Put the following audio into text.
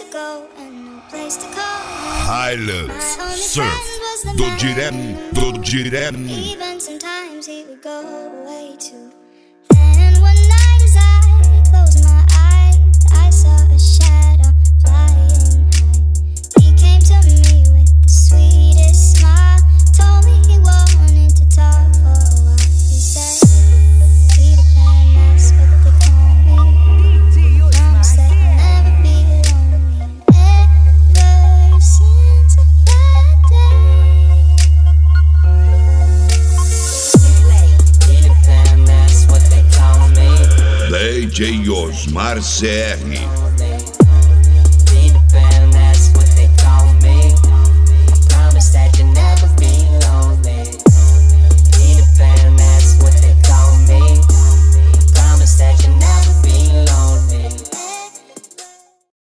Hilux Surf do Direm. Even sometimes he would go away too. And one night as I closed my eyes, I saw a shadow flying high. He came to me with the sweetest smile, told me he wanted to talk for a while. He said, Peter Pan, that's what they call me. Mama said I'll never be lonely. And ever since that day, Peter Pan, that's what they call me. DJ Osmar CR.